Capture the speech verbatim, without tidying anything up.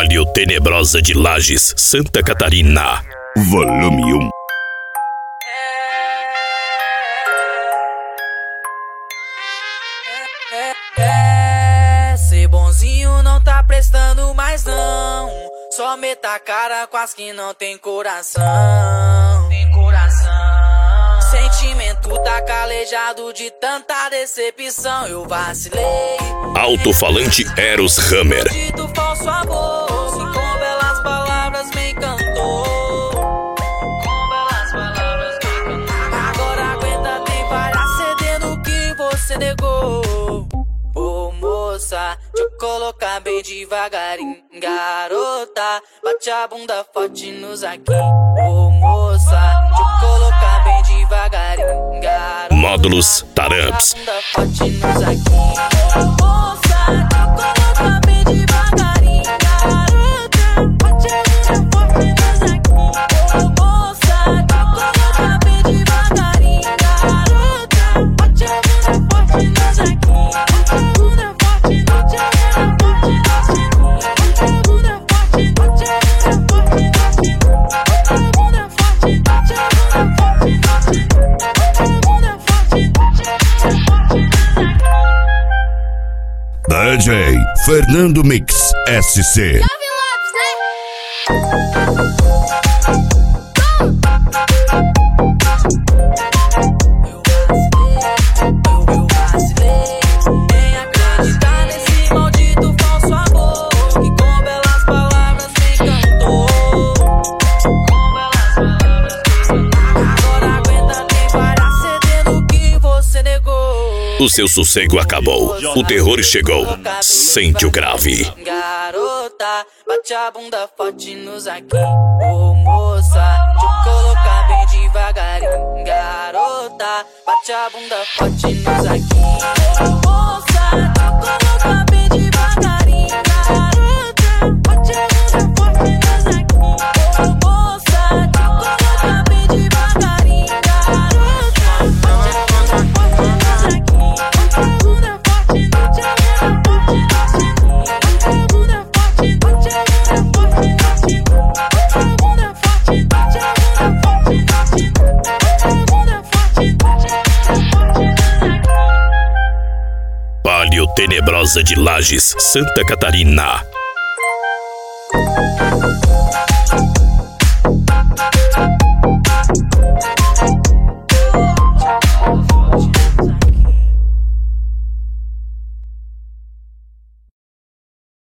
Palio Tenebrosa de Lages, Santa Catarina. Volume um. É, ser bonzinho não tá prestando mais não. Só meta a cara com as que não tem coração. Tem coração. Sentimento tá calejado de tanta decepção. Eu vacilei. Alto-falante Eros Hammer. Dito falso amor, se com belas palavras me encantou. Com belas palavras me encantou. Agora aguenta, tem para ceder no que você negou. Ô moça, deixa eu colocar bem devagarinho. Garota, bate a bunda forte nos aqui. Ô moça, deixa eu colocar bem devagarinho. Garota, Módulos Taramps. bate a bunda forte nos aqui. Ô moça, deixa eu colocar bem devagarinho. Garota, bate a bunda forte nos aqui. Ô moça, deixa eu colocar bem devagarinho. Garota, bate a bunda forte nos aqui. D J Fernando Mix S C. O seu sossego acabou, o terror chegou, sente o grave. Garota, bate a bunda forte nos aqui. Ô moça, deixa eu colocar bem devagarinho. Garota, bate a bunda forte nos aqui. Ô moça, deixa eu colocar bem devagarinho. Garota, bate a bunda forte nos aqui. Ô moça, deixa eu colocar bem devagarinho. Garota, bate a bunda forte nos aqui. Palio Tenebrosa de Lages, Santa Catarina.